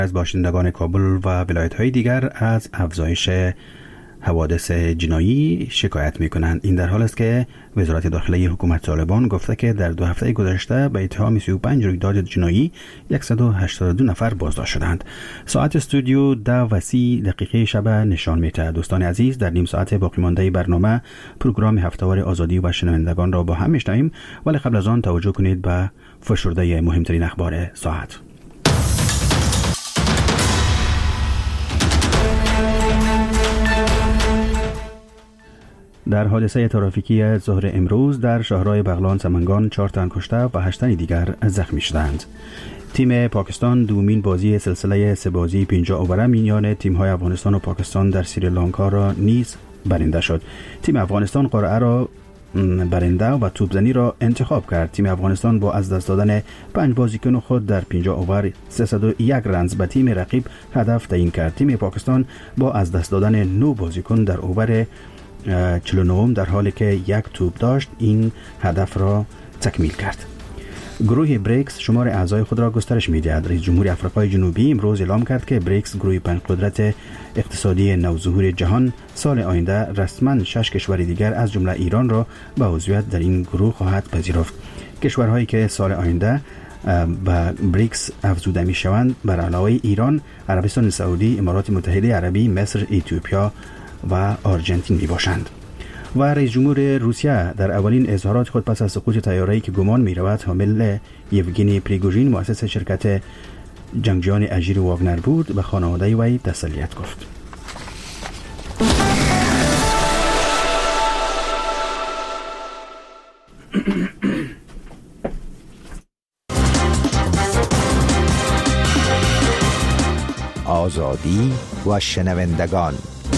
از باشندگان کابل و ولایت‌های دیگر از افزایش حوادث جنایی شکایت می‌کنند. این در حال است که وزارت داخلی حکومت طالبان گفته که در 2 هفته گذشته به اتهام 35 رویداد جنایی 182 نفر بازداشت شدند. ساعت استودیو 10:30 شب نشان می‌دهد. دوستان عزیز، در نیم ساعت باقی مانده برنامه پروگرام هفته‌وار آزادی و شنوندگان را با هم می‌شنویم، ولی قبل از آن توجه کنید به فشرده مهمترین اخبار ساعت. در حادثه ترافیکی ظهر امروز در شهرهای بغلان سمنگان 4 تن کشته و 8 تن دیگر زخمی شدند. تیم پاکستان دومین بازی سلسله 3 بازی 50 اووره میان تیم‌های افغانستان و پاکستان در سریلانکا را نیز برنده شد. تیم افغانستان قرعه را برنده و توپزنی را انتخاب کرد. تیم افغانستان با از دست دادن 5 بازیکن خود در 50 اوور 301 رنز به تیم رقیب هدف تعیین کرد. تیم پاکستان با از دست دادن 9 بازیکن در اوور 49 در حالی که 1 توپ داشت این هدف را تکمیل کرد. گروه بریکس شمار اعضای خود را گسترش می‌دهد. رئیس جمهور آفریقای جنوبی امروز اعلام کرد که بریکس گروه 5 قدرت اقتصادی نوظهور جهان سال آینده رسما 6 کشور دیگر از جمله ایران را به عضویت در این گروه خواهد پذیرفت. کشورهایی که سال آینده به بریکس افزوده می‌شوند بر علاوه ایران، عربستان سعودی، امارات متحده عربی، مصر، اتیوپیا و آرژانتین می باشند. و رئیس جمهور روسیه در اولین اظهارات خود پس از سقوط طیاره‌ای که گمان می رود حامل یوگنی پریگوژین مؤسس شرکت جنگجویان اژیر واگنر بود به خانواده وی تسلیت گفت. آزادی و شنوندگان.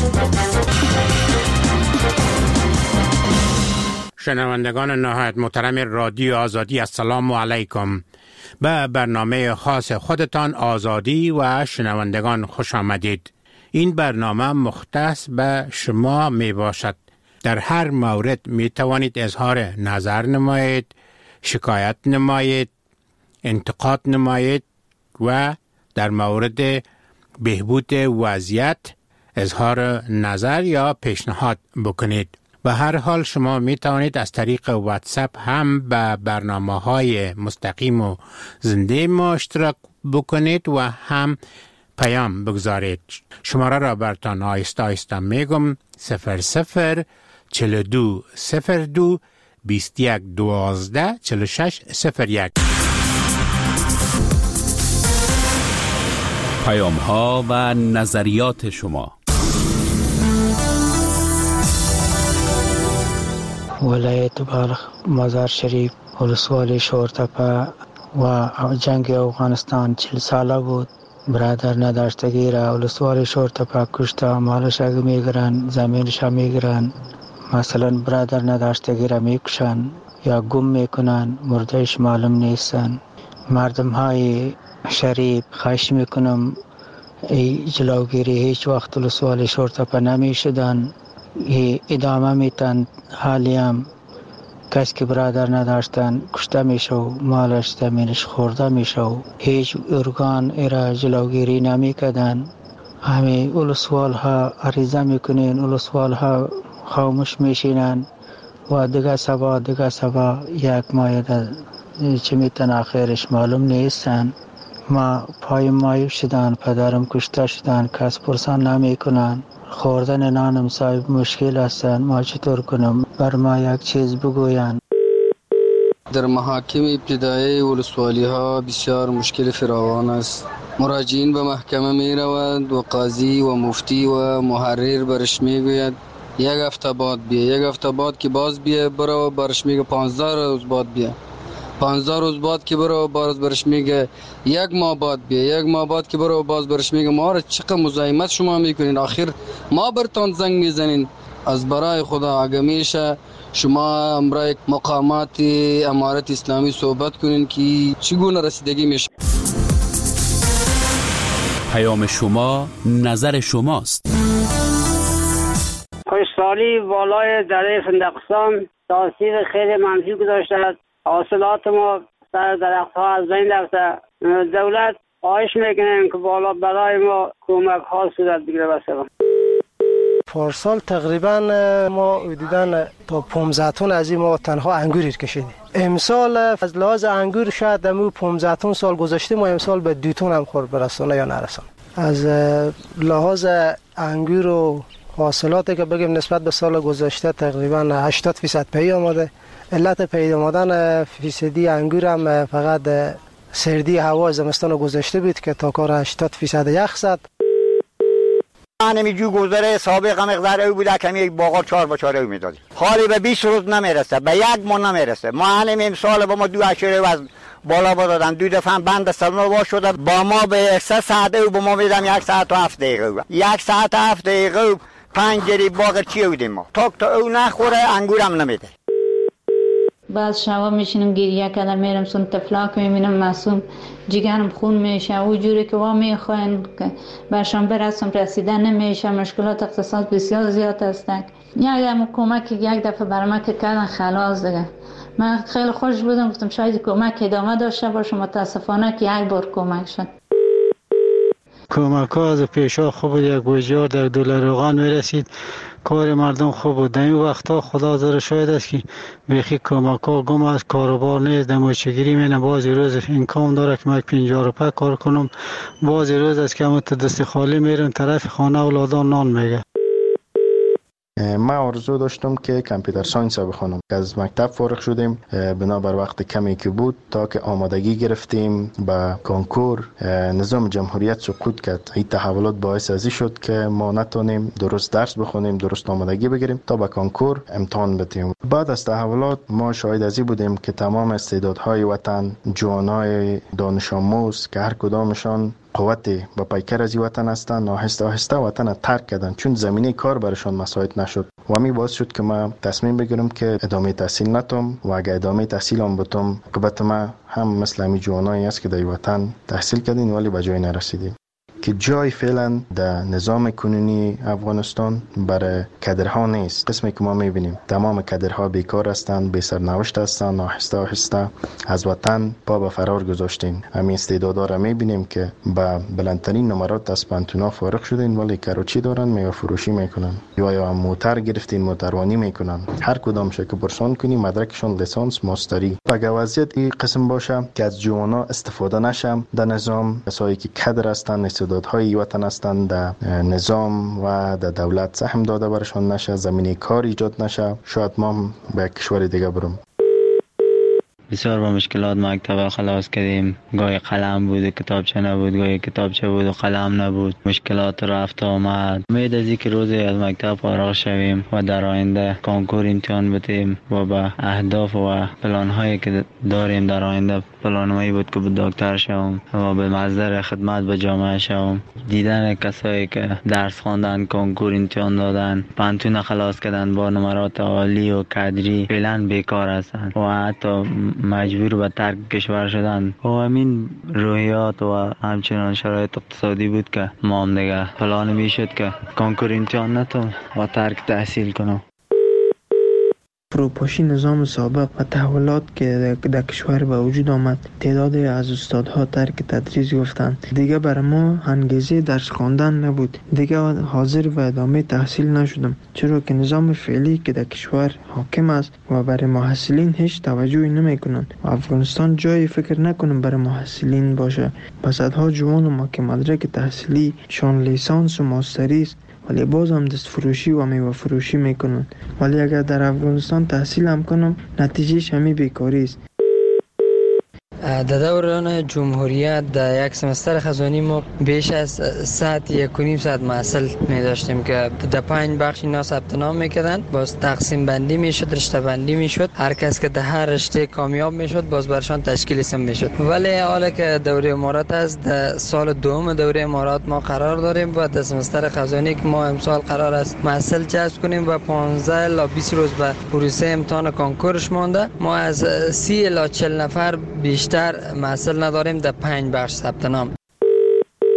شنوندگان نهایت محترم رادیو آزادی، السلام علیکم. به برنامه خاص خودتان آزادی و شنوندگان خوش آمدید. این برنامه مختص به شما می باشد. در هر مورد می توانید اظهار نظر نمایید، شکایت نمایید، انتقاد نمایید و در مورد بهبود وضعیت اظهار نظر یا پیشنهاد بکنید. به هر حال شما می توانید از طریق واتساپ هم به برنامه‌های مستقیم و زنده ما اشتراک بکنید و هم پیام بگذارید. شماره را براتون آهسته آهسته میگم: 00 42 02 21 12 46 01. پیام ها و نظریات شما. ولایت بلخ، مزار شریف، ولسوالی شورتپه و جنگ افغانستان 40 ساله بود. برادر نداشتگی را ولسوالی شورتپه کشته، مالش اگه میگرن، زمینش میگرن. مثلا برادر نداشتگی را میکشن یا گم میکنن، مردهش معلوم نیستن. مردم های شریف خواهش میکنم جلوگیری هیچ وقت ولسوالی شورتپه نمیشدن، ادامه میتن. حالی هم کسی که برادر نداشتن کشته میشه و مالش زمینش خورده میشه و هیچ ارگان ایرا جلوگیری نمیکردن. همه ولسوال ها عریضه میکنین، ولسوال ها خاموش میشینن و دیگه سبا یک ماه چه میتن آخرش معلوم نیستن. ما پای مایب شدن، پدرم کشته شدن، کس پرسان نمی کنن. خوردن نانم صاحب مشکل هستن، ما چطور کنم؟ بر ما یک چیز بگوین. در محاکم ابتدایی ولسوالی ها بسیار مشکل فراوان است. مراجعین به محکمه می روند و قاضی و مفتی و محرر برش می گوید 1 هفته بعد بیا، 1 هفته بعد که باز بیا برو، برش میگه 15 روز بعد بیا، 15 روز بعد که برو باز برش میگه 1 ماه بعد بیا، 1 ماه بعد که برو باز برش میگه ما را چقدر مزاحمت شما میکنین، آخر ما برتون زنگ میزنین. از برای خدا اگه میشه شما امرای مقامات امارت اسلامی صحبت کنین که چگونه رسیدگی میشه. پیام شما نظر شماست. خوشسالی بالای دره فندقستان تاثیر خیلی منفی گذاشته است. حاصلات ما سر درخت ها از بین رفته. دولت خواهش میکنیم که بالا برای ما کمک ها صورت بگیره. بسیار پارسال تقریبا ما حدوداً تا 15 تن از این ما تنها انگور کشیدیم. امسال از لحاظ انگور شاید دمو 15 تن سال گذشته ما امسال به 2 تن هم خورد برسونه یا نرسونه. از لحاظ انگور و حاصلاتی که بگیم نسبت به سال گذشته تقریبا 80% پی آمده. علت پی آمدن فیصدی انگور هم فقط سردی هوا زمستان گذشته بود که تا کار 80% یخ زد. همین جو گذره سابق مقدار او بوده که یک باغ 4 با 4 میدادیم. حالی به 20 روز نمیرسه، به 1 ماه نمیرسه. ما همین امسال با ما 2 اشاره از بالا دادن 2 دفعه بند سلمو وا شده. با ما به 3 ساعت او با ما میدم 1 ساعت و 7 دقیقه. 1 ساعت و 7 دقیقه 5 جری باغ چی بودیم ما. تا او نخوره انگورم نمیده. بعد شبا میشینم گریه کردم میرم سون تفلاک میبینم معصوم جگرم خون میشه و جوری که وا میخواین که برشان برسم رسیدن نمیشه. مشکلات اقتصاد بسیار زیاد هستند. یک کمک یک دفعه برام که کردن خلاص دیگه من خیلی خوش بودم. گفتم شاید کمک ادامه داشته باشه. متاسفانه که یک بار کمک شد. کمک ها از پیشا خوب بود. 1 بوجار در $2 روغن میرسید. کار مردم خوب بود. در این وقتا خدا زر شاید است که بیخی کمک ها گم است. کاروبار نیست. در موچگیری مینم بعضی روز امکان داره که من 50 روپیه کار کنم. بعضی روز است که همون دست خالی میرم طرف خانه اولادان نان میگه. من آرزو داشتم که کامپیوتر ساینس بخونم. از مکتب فارغ شدیم بنابر وقت کمی که بود تا که آمادگی گرفتیم به کنکور. نظام جمهوریت سقوط کرد. این تحولات باعث ازی شد که ما نتونیم درست درس بخونیم، درست آمادگی بگیریم تا به کنکور امتحان بدیم. بعد از تحولات ما شاهد ازی بودیم که تمام استعدادهای وطن، جوانای دانش آموز که هر کدامشان قوتی با پیکر از وطن هستند آهسته آهسته وطن ترک کردن چون زمینه کار برشان مساعد نشد. و همین باعث شد که من تصمیم بگیرم که ادامه تحصیل نتم و اگه ادامه تحصیل هم بتم عاقبت ما هم مثل همین جوانایی است که در وطن تحصیل کردین ولی به جای نرسیدیم. که جای فعلا در نظام کنونی افغانستان برای کادرها نیست. قسمی که ما میبینیم تمام کادرها بیکار هستند، بی سرنوشت هستند، آهسته آهسته از وطن پا به فرار گذاشتین. همین استعدادا را میبینیم که با بلندترین نمرات از پانتونا فارغ شدین ولی کاروچی دارن، میوه فروشی میکنن یا موتر گرفتین موتروانی میکنن. هر کدام که پرسان کنی مدرکشون لیسانس ماستری. اگه وضعیت این قسم باشه که از جوانا استفاده نشم در نظام، کسایی که کادر هستند استعدادهای وطن هستند در نظام و در دولت سهم داده برشان نشه، زمینه کار ایجاد نشه، شاید ما به کشور دیگه برم. بسیار با مشکلات مکتب خلاص کردیم. گاهی قلم بود و کتابچه نبود، گاهی کتابچه بود و قلم نبود. مشکلات رفت آمد. امید از اینکه روزی از مکتب فارغ شویم و در آینده کنکور امتحان بدیم و به اهداف و پلان هایی که داریم در آینده، پلانهایی بود که به دکتر شوم و به مصدر خدمت به جامعه شوم. دیدن کسایی که درس خواندن، کنکور امتحان دادن، پانتون خلاص کردن با نمرات عالی و کادری فعلا بیکار هستند و حتی مجبور به ترک کشور شدن. و همین روحیات و همچنان شرایط اقتصادی بود که ما هم دیگه پلان میشد که کنکور امتحان نتونم و ترک تحصیل کنم. فروپاشی نظام سابق و تحولات که در کشور به وجود آمد، تعدادی از استادها ترک تدریس گفتند. دیگه برای ما انگیزه درس خواندن نبود. دیگه حاضر و ادامه تحصیل نشدم، چرا که نظام فعلی که در کشور حاکم است و برای محصلین هیچ توجهی نمیکنند و افغانستان جای فکر نکنم برای محصلین باشه. پس صدها جوان ما که مدرک تحصیلی شان لیسانس و ماستری است ولی باز هم دست فروشی و میوه فروشی میکنن. ولی اگر در افغانستان تحصیل هم کنم نتیجهش همی بیکاری است. در دوران جمهوریت در یک سمستر خزانی ما بیش از ساعت 1.5 ساعت محصل می داشتیم که در 5 بخش اینا ثبت نام میکردن. باز تقسیم بندی میشد، رشته بندی میشد. هر کس که در هر رشته کامیاب میشد باز برشان تشکیل اسم میشد. ولی حالا که دوره امارات است، در سال دوم دوره امارات ما قرار داریم و در سمستر خزانی که ما امسال قرار است محصل جذب کنیم و 15 الی 20 روز به پروسه امتحان کنکورش مانده. ما از 30 الی 40 نفر بیشتر محصل نداریم در 5 بخش ثبت نام.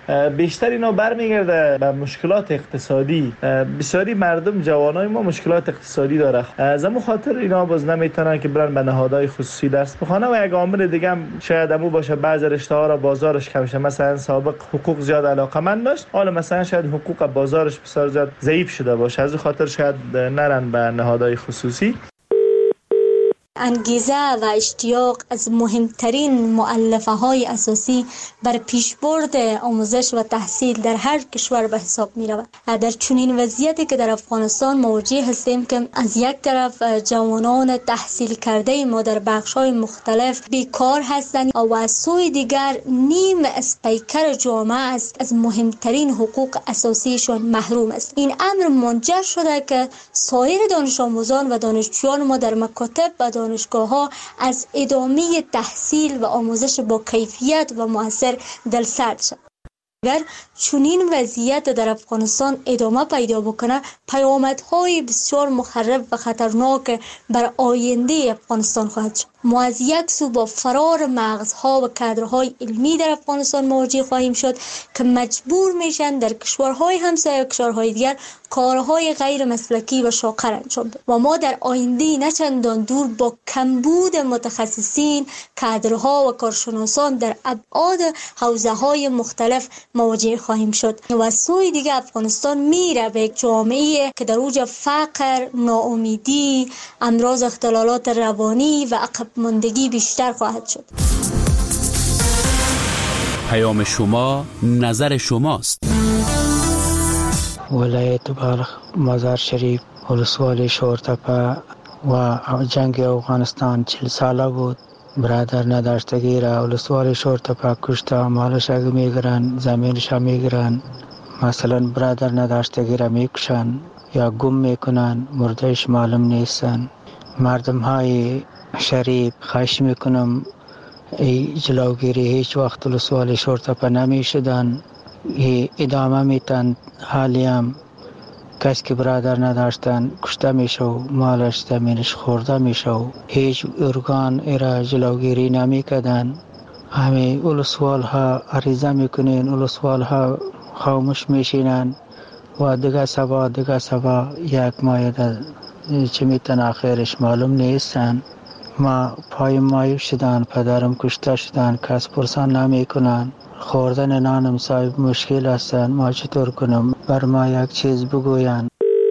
بیشتر اینا برمیگرده به مشکلات اقتصادی. بسیاری مردم جوانای ما مشکلات اقتصادی داره، از همون خاطر اینا باز نمیتونن که برن به نهادهای خصوصی درس بخونه. و یک عامل دیگه هم شاید همون باشه، بعضی رشته ها را بازارش کم شه. مثلا سابق حقوق زیاد علاقمند داشت، حالا مثلا شاید حقوق بازارش بسیار زیاد ضعیف شده باشه، از این خاطر شاید نرن به نهادهای خصوصی. انگیزه و اشتیاق از مهمترین مؤلفه‌های اساسی بر پیشبرد آموزش و تحصیل در هر کشور به حساب می رود. در چنین وضعیتی که در افغانستان مواجه هستیم که از یک طرف جوانان تحصیل کرده ما در بخش‌های مختلف بیکار هستند و از سوی دیگر نیم از پیکر جامعه است از مهمترین حقوق اساسیشان محروم است. این امر منجر شده که سایر دانش آموزان و دانشجویان ما در مکاتب و دانشگاه‌ها از ادامه تحصیل و آموزش با کیفیت و مؤثر دلسرد شد. اگر چنین وضعیت در افغانستان ادامه پیدا بکنه، پیامدهای بسیار مخرب و خطرناک بر آینده افغانستان خواهد شد. ما از یک سو با فرار مغزها و کادرهای علمی در افغانستان مواجه خواهیم شد که مجبور میشن در کشورهای همسایه و کشورهای دیگر کارهای غیر مسلکی و شاقر انجام بدن و ما در آینده نه چندان دور با کمبود متخصصین، کادرها و کارشناسان در ابعاد حوزه‌های مختلف مواجه خواهیم شد و از سوی دیگر افغانستان میره به یک جامعه که در اوج فقر، ناامیدی، امراض، اختلالات روانی و عقب ماندگی بیشتر خواهد شد. پیام شما، نظر شماست. ولایت بلخ، مزار شریف، ولسوالی شورتپه و جنگ افغانستان 40 ساله بود. برادر نداشتگی را ولسوالی شورتپه کشته، مالش اگه میگرن، زمینش میگرن. مثلا برادر نداشتگی را میکشن یا گم میکنن، مردهش معلوم نیستن. مردم های شریف خواهش میکنم جلوگیری هیچ وقت ولسوالی شورتپه نمیشدن، ادامه میتن. حالی هم کسی که برادر نداشتن کشته میشه و مالش زمینش خورده میشه و هیچ ارگان ایرا جلوگیری نمیکردن. همه ولسوال ها عریضه میکنین، ولسوال ها خاموش میشینن و دیگه سبا یک ماه چه میتن آخرش معلوم نیستن. ما پای مایو شدن، پدرم کشته شدن، کس پرسان نمی کنن. خوردن نانم صاحب مشکل هستن، ما چطور کنم؟ بر ما یک چیز بگوین.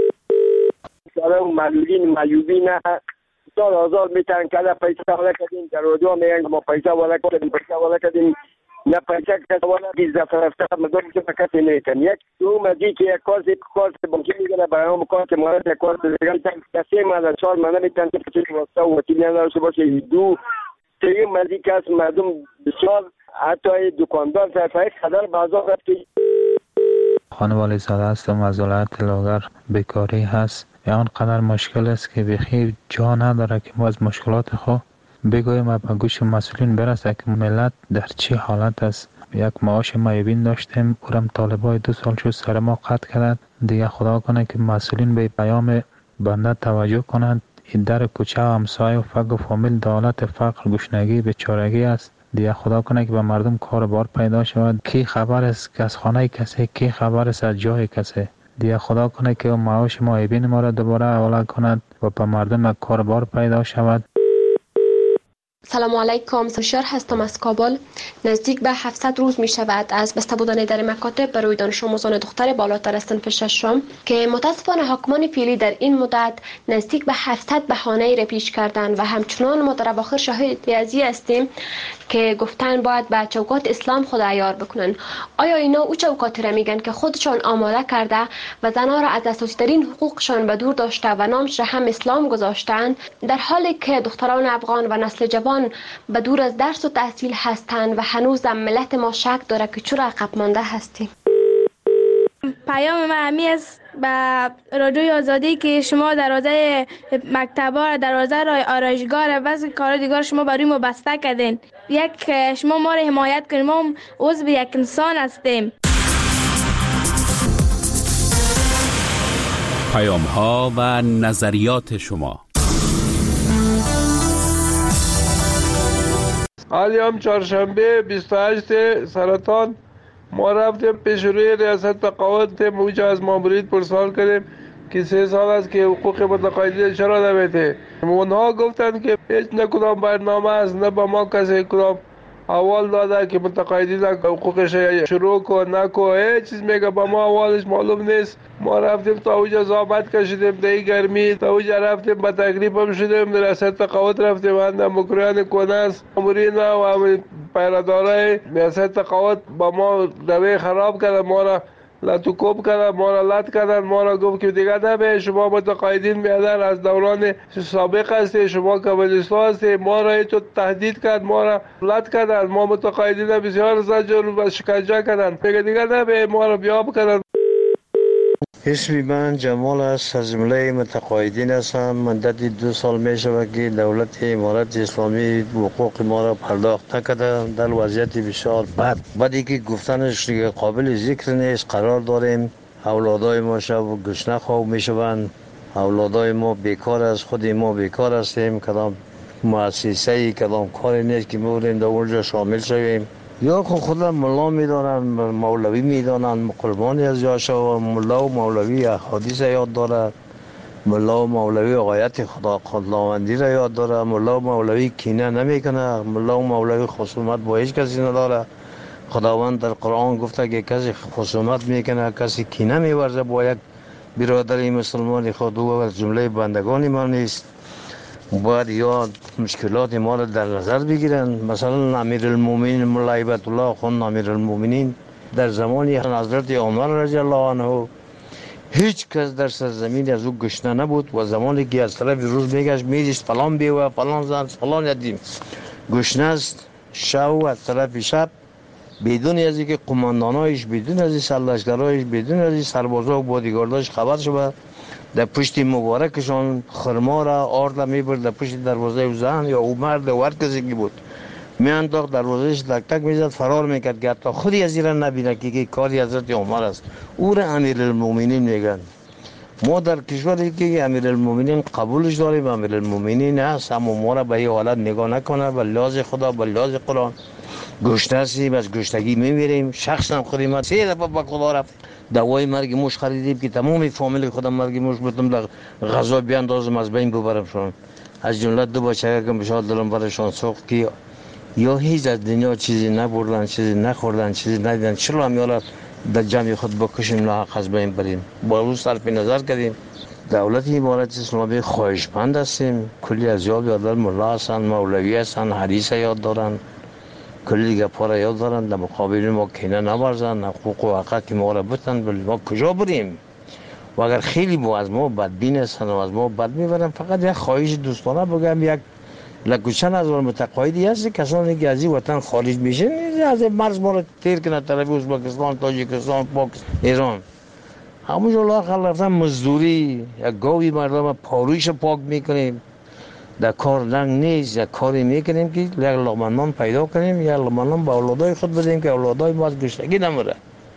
سلام معلولین معیوبین سال آزاد میتن که پیسه والا کردیم، در رادیو میگن ما پیسه والا کردیم نه پیسه که والا 12 فرسته مدام که کسی نیتن. یک دو مدی که یک کارت بانکی میگه برام کارت مورد یک کارت دیگه کسی ما در 4 ماه نمیتن که چه واسطه و تیمی نداشته باشه. دو سه مدی که از مردم بسیار حتی دکاندار صرفه خدر بازار رفتی. خانوالی زاده هستم از ولایت لاغر. بیکاری هست یا آنقدر مشکل است که بخیر جا نداره که ما از مشکلات خود بگویم و به گوش مسئولین برسه که ملت در چه حالت است. یک معاش معیوبین داشتیم، اورم طالبای 2 سال شد سر ما قطع کردند. دیگه خدا کنه که مسئولین به پیام بنده توجه کنند. این در کوچه و همسایه و فقر و فامیل دولت فقر، گشنگی، بیچارگی است. دیگه خدا کنه که به مردم کار بار پیدا شود. کی خبر است که از خانه کسی، کی خبر است از جای کسی. دیگه خدا کنه که معاش معیوبین ما را دوباره حواله کند و به مردم کار بار پیدا شود. سلام علیکم، سشار هستم از کابل. نزدیک به 700 روز می شود از بسته بودن در مکاتب برای دانش آموزان دختر بالاتر از صنف ششم که متاسفانه حاکمان فعلی در این مدت نزدیک به 700 بهانه را پیش کردند و همچنان ما در اواخر شاهد ازی هستیم که گفتن باید به چوکات اسلام خود عیار بکنن. آیا اینا او چوکاتی را میگن که خودشان آماده کرده و زنها را از اساسی ترین حقوقشان به دور داشته و نامش را هم اسلام گذاشتند، در حالی که دختران افغان و نسل جوان به دور از درس و تحصیل هستند و هنوز ملت ما شک داره که چرا عقب مانده هستیم. پیام من همی است به رادیوی آزادی که شما دروازه مکتبا، دروازه آرایشگاه و کار دیگر شما برای ما بسته کردین. شما ما را حمایت کنید، ما عضو یک انسان هستیم. پیام ها و نظریات شما. حالی هم چهارشنبه 28 سرطان ما رفتیم پیش روی ریاست تقاعد اونجا از مامورین پرسان کردیم که 3 سال است که حقوق متقاعدین چرا نمیده. اونها گفتن که هیچ نه کدام برنامه است، نه به ما کسی کدام اول داده که متقاعدین حقوقش شروع کن نکن، هیچ چیز میگه به ما اولش معلوم نیست. ما رفتیم تا اونجا زحمت کشیدیم در گرمی، تا اونجا رفتیم به تکلیف هم شدیم، در ریاست تقاعد رفتیم اند مکریان کنس مامورین و پیرادارای ریاست تقاعد با ما روی خراب کردن، ما را لطوکوب کردن، ما را لط کردن، ما را گفت که دیگه نبه شما متقاعدین میادن از دوران سابق هستی، شما کمونیستا هستی. ما را تو تهدید کرد، ما را لط کردن، ما متقاعدین بسیار زجر و شکنجه کردن، میگه دیگه نبه ما را بیاب کردن. اسمی من جمال است، از جمله متقاعدین هستم. مدت 2 سال می شود که دولت امارت اسلامی حقوق ما را پرداخت نکرده. در وضعیت بسیار بدی که گفتنش قابل ذکر نیست قرار داریم. اولادای ما شب گشنه خواب می شوند، اولادای ما بیکار است، خود ما بیکار هستیم، کدام مؤسسه‌ای کدام کاری نیست که می‌بریم در اونجا شامل شویم. یا خود ملا میدانن، مولوی میدانن، قربانی از یاشا. ملا و مولوی احادیث یاد داره، ملا و مولوی آیت خداوندی را یاد داره، ملا و مولوی کینه نمیکنه، ملا و مولوی خصومت با هیچ کسی نداره. خداوند در قرآن گفته که کسی خصومت میکنه، کسی کینه میورزه با یک برادر مسلمان خود و از جمله بندگان ما نیست. باید یا مشکلات ما را در نظر بگیرن. مثلا امیرالمومنین مولا هیبت الله خان امیرالمومنین در زمان حضرت عمر رضی الله عنه هیچ کس در سرزمین از او گشنه نبود و زمانی که از طرف روز میگشت میدیست فلان بیوه فلان زن فلان یتیم گشنه است، شب از طرف شب بدون از اینکه قماندانایش، بدون از سرلشکرایش، بدون از سربازا و بادیگارداش خبر شد، در پشت مبارکشان خرما را آرد میبرد در پشت دروازه او زن یا او مرد و هر کسی که بود میانداخت دروازهش تک تک میزد، فرار میکرد که حتی خودی از این نبینه که کاری حضرت عمر است. او را امیرالمومنین میگن. ما در کشوری که امیرالمومنین قبولش داریم، امیرالمومنین هست، اما ما را به این حالت نگاه نکنه. به لحاظ خدا، به لحاظ قرآن گشنه هستیم، از گشنگی میمیریم. شخصا خودی من 3 دفعه به خدا رفت دوای مرگ موش خریدیم که تمام فامیل خودم مرگ موش بودم در غذا بیاندازم از بین ببرمشون. از جمله 2 بچه که بشار دلم برشان سوخت که یا هیچ از دنیا چیزی نبردن، چیزی نخوردن، چیزی ندیدن، چرا هم یالا در جمع خود بکشیم لاحق از بین بریم. با روز صرف نظر کردیم. دولت امارت اسلامی خواهشمند هستیم. کلی از یاد یاددار ملا هستن، مولوی هستن، حدیث یاد دارن، کلی دیگه پاره یاد دارن. در مقابل ما کینه نورزن، حقوق و حقوق که ما را بتن، ولی ما کجا بریم؟ و اگر خیلی با از ما بدبین هستن و از ما بد میبرن، فقط یک خواهش دوستانه بگم، یک لکوچن از متقاعدی هست کسانی که از این وطن خارج میشن از مرز ما را تیر کنه طرف ازبکستان، تاجیکستان، پاکستان، ایران. همونجا لااقل رفتن مزدوری، یک گاوی مردم پارویش پاک میکنیم، در کار لنگ نیست، یک کاری میکنیم که یک لقمه پیدا کنیم، یک لقمه به اولادای خود بدیم که اولادای ما از گشنگی نمره.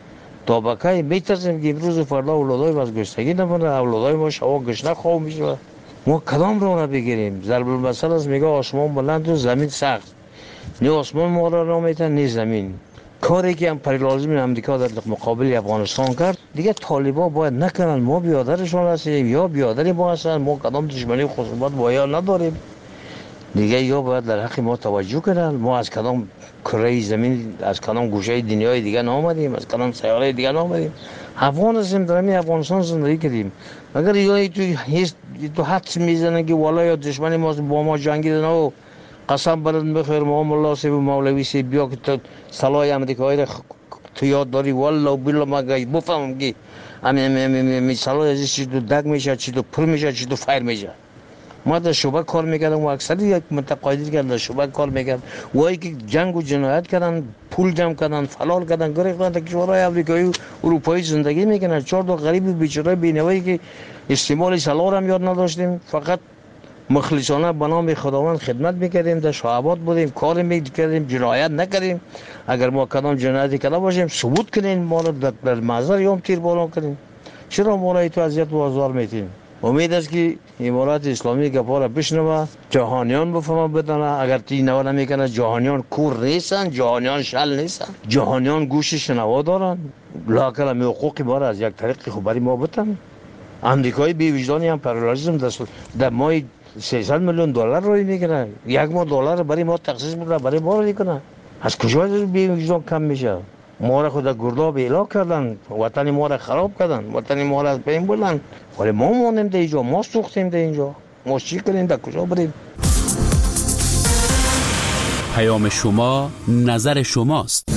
تا بکای میترسیم که امروز فردا اولادای ما از گشنگی نمره، اولادای ما شوا گشنه خواب میشه. ما کدام رو نبگیریم؟ ضرب المثل است، میگه آسمان بلند و زمین سخت. نه آسمان ما را میتن نه زمین. کاری که امپریالیسم امریکا در مقابل افغانستان کرد دیگه طالبا باید نکنن. ما بیادرشون هستیم یا بیادر ما هستن. ما کدام دشمنی و خصومت با یا نداریم دیگه. یا باید در حق ما توجه کنن. ما از کدام کره زمین، از کدام گوشه دنیای دیگه نآمدیم، از کدام سیاره دیگه نآمدیم. افغان هستیم، در همین افغانستان زندگی کردیم. اگر یا تو حدس میزنن که والا یا دشمنی ما با ما جنگیدن و قسم برات بخیر ما ملا سی و مولوی سی بیا که تو سلای امریکایی را تو یاد داری، والله و بالله ما بفهمم که می سلای ازش چی تو دگ میشه، چی تو پر میشه، چی تو فایر میشه. ما در شعبه کار میکردم و اکثر یک متقاعدی که در شعبه کار میکرد وایی که جنگ و جنایت کردن، پول جمع کردن، فلال کردن، گریختن تا کشورهای امریکایی و اروپایی زندگی میکنن. 4 تا غریب بیچاره بینوایی که استعمال سلار هم یاد نداشتیم، فقط مخلصانه به نام خداوند خدمت میکردیم، در شعبات بودیم، کار میکردیم، جنایت نکردیم. اگر ما کدام جنایتی کرده باشیم ثبوت کنین، ما را در محضر یوم تیر باران کنین. چرا ما را تو اذیت و آزار میتین؟ امید است که امارات اسلامی گپا را بشنوه، جهانیان بفهمه بدانه. اگر تی نوا نمیکنه جهانیان کور نیستن، جهانیان شل نیستن، جهانیان گوش شنوا دارن. لاکل می حقوقی ما را از یک طریق خوب برای ما بتن. امریکای بی وجدانی هم پرالایزم در ماه 300 میلیون دلار روی میکنه. یک ماه دلار برای ما تخصیص میکنه، برای ما رو میکنه. از کجا بی وجدان کم میشه؟ ما را خود گرداب اعلا کردن، وطن ما را خراب کردن، وطن ما را از بین بردن. ولی ما مانیم در اینجا، ما سوختیم در اینجا. ما چی کنیم؟ در کجا بریم؟ پیام شما نظر شماست.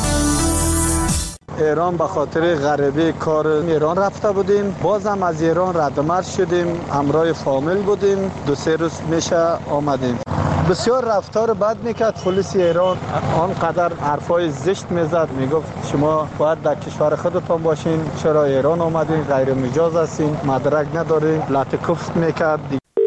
ایران به خاطر غریبه کار ایران رفته بودیم، بازم از ایران ردمرد شدیم، همراه فامیل بودیم، 2-3 روز میشه آمدیم. بسیار رفتار بد میکرد پلیس ایران، آنقدر حرفای زشت میزد، میگفت شما باید در کشور خودتان باشین، چرا ایران آمدین، غیر مجاز هستین، مدرک ندارین، لطکفت میکرد.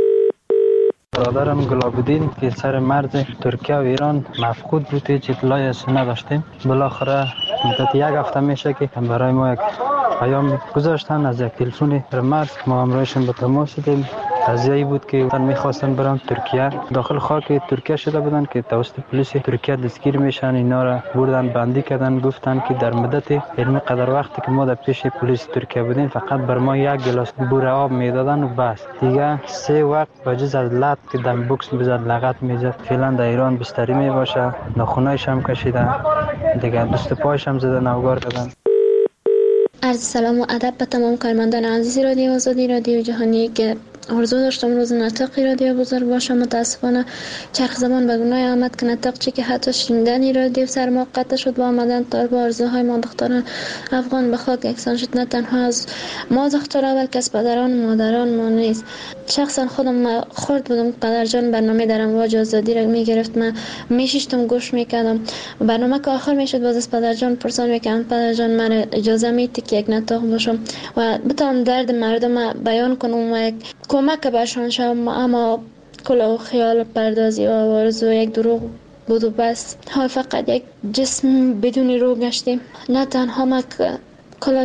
برادرم گلابودین که سر مرز ترکیه و ایران مفقود بود، هیچ اطلاعی از نداشتیم. بالاخره مدت 1 هفته میشه که برای ما یک پیام گذاشتن از یک تلفن مرز، ما همراهشون به تماس شدیم. قضیه‌ای بود که میخواستن برن ترکیه، داخل خاک ترکیه شده بودن که توسط پلیس ترکیه دستگیر میشن. اینا را بردن بندی کردن، گفتن که در مدت علمی قدر وقتی که ما در پیش پلیس ترکیه بودیم فقط بر ما 1 گلاس بور آب میدادن و بس دیگه. 3 وقت بجز از لط که دم بوکس بزد لغت میزد. فعلا در ایران بستری میباشه، ناخونایش هم کشیدن دیگه، دست پایش هم زدن، اوگار کردن. عرض سلام و ادب به تمام کارمندان عزیز رادیو آزادی، رادیو جهانی که آرزو داشتم روز نطقی رادیو بزرگ باشم. متاسفانه چرخ زمان به گناه آمد که نطق چی که حتی شنیدنی رادیو سر ما قطع شد با آمدن طالب آرزوهای ما دختران افغان به خاک یکسان شد. نه تنها از ما دخترها بلکه از پدران و مادران ما نیست. شخصا خودم خورد بودم قدرجان برنامه در امواج آزادی را میگرفت، من میشیشتم گوش میکردم. برنامه که آخر میشد باز از پدرجان پرسان میکردم پدرجان من اجازه میدی که یک نطق باشم و بتونم درد مردم بیان کنم و یک کمک بهشان شوم. اما کل خیال پردازی و آرزو یک دروغ بود و بس. حال فقط یک جسم بدون روح گشتیم. نه تنها ما که کل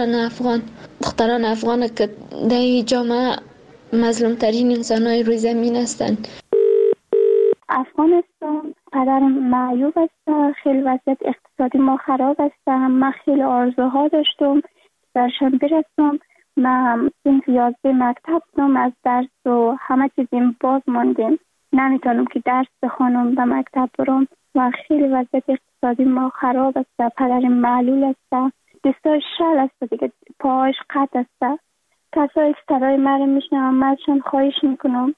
دختران افغان که در این جامعه مظلوم ترین انسان‌های روی زمین هستند. افغانستان قدر معیوب است، خیلی وضعیت اقتصادی ما خراب است. من خیلی آرزوها داشتم درشان برسم. من صنف 11 مکتب بودم، از درس و همه چیزیم باز ماندیم، نمیتونم که درس بخونم به مکتب برم و خیلی وضعیت اقتصادی ما خراب است. پدرم معلول است، دستاش شل است دیگه، پاهاش قطع است. کسایی که صدای مرا میشنوم منشان خواهش میکنم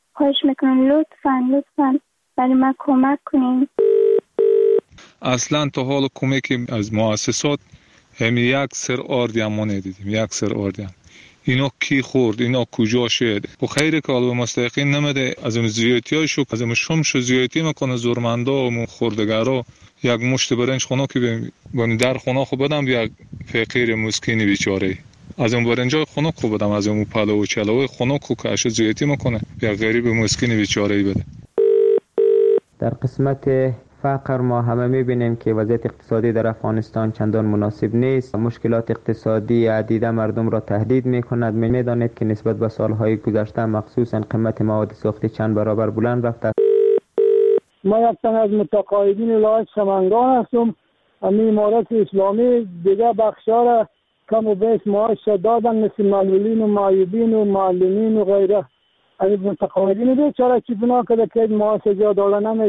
لطفاً برای من کمک کنین. اصلا تا حال کمکی از مؤسسات هم 1 سر آردی هم ما ندیدیم. 1 سر آردی هم. اینا کی خورد، اینا کجا شد؟ و خیلی که به مستحقین نمیده، از اون زیادتیاشو از اون شمشو زیادتی میکنه زورمندا و خوردگارا. یک مشت برنج خونه که در خونه خو بدم یک فقیر مسکین بیچاره، از اون برنجای خونه خو بدم، از اون پلو و چلوی خونه کو که اش زیادتی میکنه یک غریب مسکین بیچاره بده. در قسمت فقر ما همه میبینیم که وضعیت اقتصادی در افغانستان چندان مناسب نیست. مشکلات اقتصادی عدیده مردم را تهدید میکند. میدانید که نسبت به سالهای گذشته مخصوصا قیمت مواد ساختی چند برابر بلند رفته. ما یک تن از متقاعدین ولایت سمنگان هستم. امارات اسلامی دیگه بخشا را کم و بیش معاش دادن، مثل معلولین و معیوبین و معلمین و غیره. از متقاعدین بیچاره چی بنا کرده که معاش جا داده نمیشه.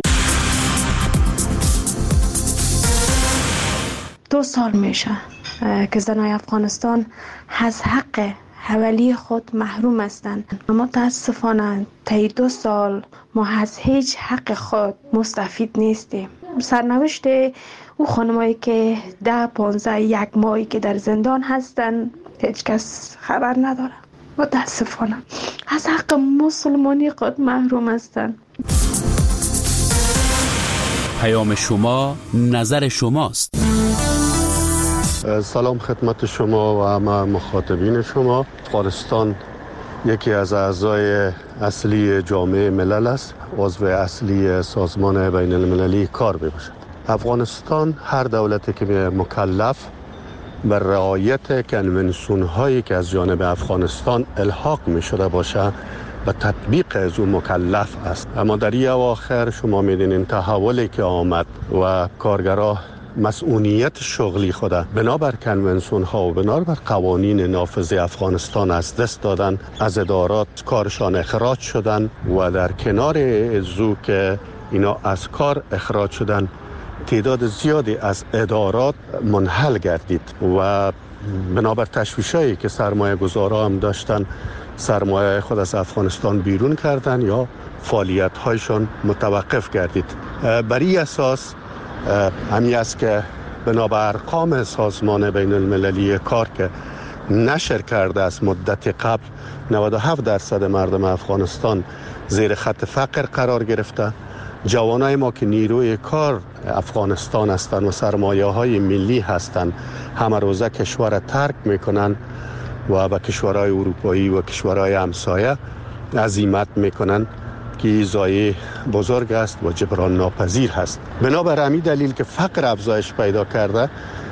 2 سال میشه که زنای افغانستان از حق حوالی خود محروم هستند. متاسفانه طی 2 سال ما از هیچ حق خود مستفید نیستیم. سرنوشت او خانمایی که 10-15 یک ماهی که در زندان هستند هیچ کس خبر نداره. متاسفانه از حق مسلمانی خود محروم هستند. پیام شما نظر شماست. سلام خدمت شما و همه مخاطبین شما. افغانستان یکی از اعضای اصلی جامعه ملل است، عضو اصلی سازمان بین المللی کار میباشد. افغانستان هر دولتی که مکلف بر رعایت کنونسیون هایی که از جانب افغانستان الحاق می شده باشه به تطبیق از اون مکلف است. اما در این اواخر شما می‌بینید تحولی که آمد و کارگرها مسئولیت شغلی خود بنابر کنونسیون ها و بنابر قوانین نافذ افغانستان از دست دادن، از ادارات کارشان اخراج شدن و در کنار ازو که اینا از کار اخراج شدن تعداد زیادی از ادارات منحل گردید و بنابر تشویشایی که سرمایه گذارا هم داشتن سرمایه خود از افغانستان بیرون کردن یا فعالیت هایشان متوقف گردید. بر این اساس همی است که بنابر ارقام سازمان بین المللی کار که نشر کرده است مدت قبل 97% مردم افغانستان زیر خط فقر قرار گرفته. جوانای ما که نیروی کار افغانستان هستند و سرمایه های ملی هستند همه روزه کشور ترک میکنن و به کشورهای اروپایی و کشورهای همسایه عزیمت میکنن که ضایعه بزرگ است و جبران ناپذیر هست. بنابر همین دلیل که فقر افزایش پیدا کرده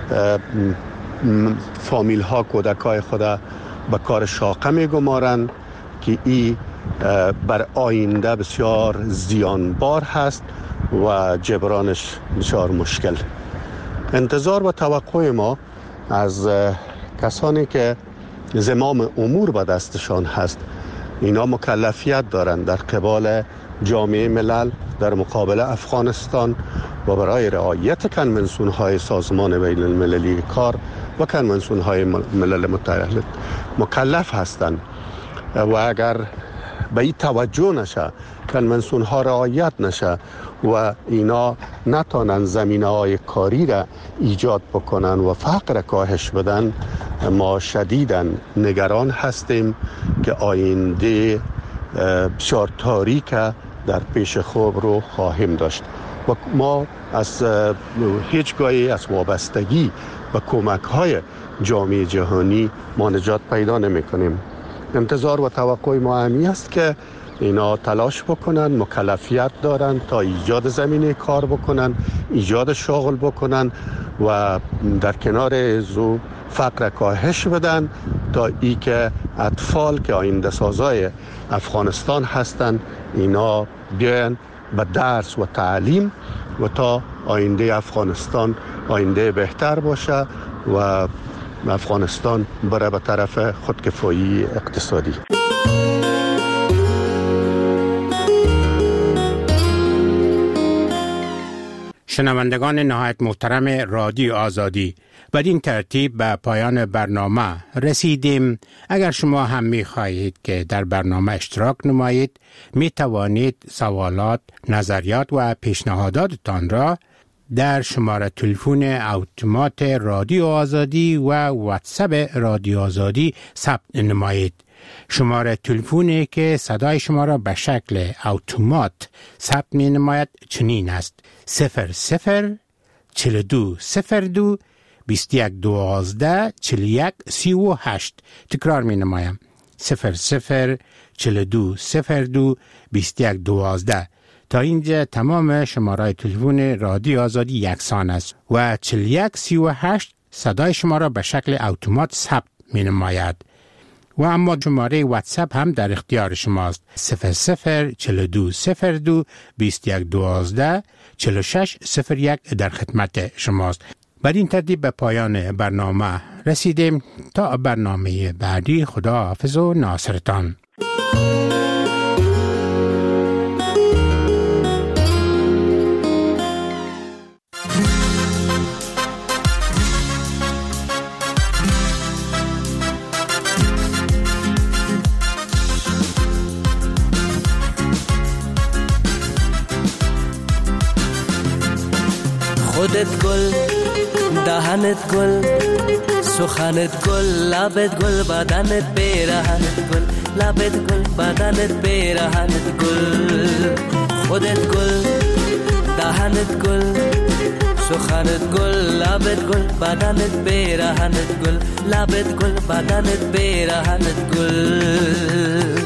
فامیل ها کودکای خود به کار شاقه میگمارند که این بر آینده بسیار زیانبار هست و جبرانش بسیار مشکل. انتظار و توقع ما از کسانی که زمام امور به دستشان هست اینا مکلفیت دارند در قبال جامعه ملل در مقابل افغانستان و برای رعایت کنونسیون های سازمان بین المللی کار و کنونسیون های ملل متحد مکلف هستند و اگر به این توجه نشه کنونسیون ها رعایت نشه و اینا نتانن زمینه های کاری را ایجاد بکنن و فقر کاهش بدن ما شدیداً نگران هستیم که آینده بسیار تاریک در پیش خوب رو خواهیم داشت و ما از هیچگاهی از وابستگی و کمک های جامعه جهانی ما نجات پیدا نمی کنیم. انتظار و توقع ما همی است که اینا تلاش بکنن، مکلفیت دارن تا ایجاد زمینه کار بکنن، ایجاد شغل بکنن و در کنار زو فقر کاهش بدن تا ای که اطفال که آینده سازای افغانستان هستن اینا بیان به درس و تعلیم و تا آینده افغانستان آینده بهتر باشه و افغانستان بره به طرف خودکفایی اقتصادی. شنوندگان نهایت محترم رادیو آزادی، بدین ترتیب به پایان برنامه رسیدیم. اگر شما هم می خواهید که در برنامه اشتراک نمایید می توانید سوالات، نظریات و پیشنهاداتتان را در شماره تلفن اتومات رادیو آزادی و واتساپ رادیو آزادی ثبت نمایید. شماره تلفنی که صدای شما را به شکل اتومات ثبت می نماید چنین است: 00 42 02 21 12 41 38. تکرار می نمایم: 00 42 02 21 12. تا اینجا تمام شماره تلفن رادیو آزادی یکسان است و 41 38 صدای شما را به شکل اتومات ثبت می نماید. و اما شماره واتساپ هم در اختیار شماست: 00 42 02 21 12 46 01 در خدمت شماست. بدین ترتیب به پایان برنامه رسیدیم. تا برنامه بعدی، خدا حافظ و ناصرتان. خودت گل، دهنت گل، سخنت گل، لبت گل، بدنت بیرهنت گل، لبت گل، بدنت بیرهنت گل. خودت گل، دهنت گل، سخنت گل، لبت گل، بدنت بیرهنت گل، لبت گل، بدنت بیرهنت گل.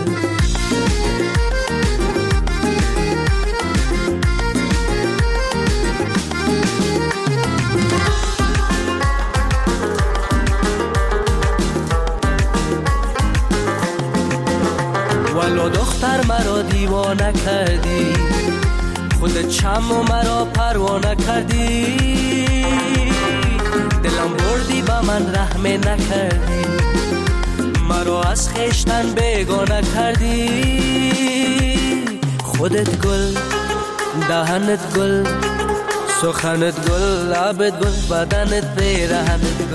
ولو دختر مرا دیوانه کردی، خود چم و مرا پروانه کردی، دلم بردی با من رحم نکردی، مرا از خیشتن بیگانه کردی. خودت گل، دهنت گل، سخنت گل، لبت گل، بدنت پیرهنت گل.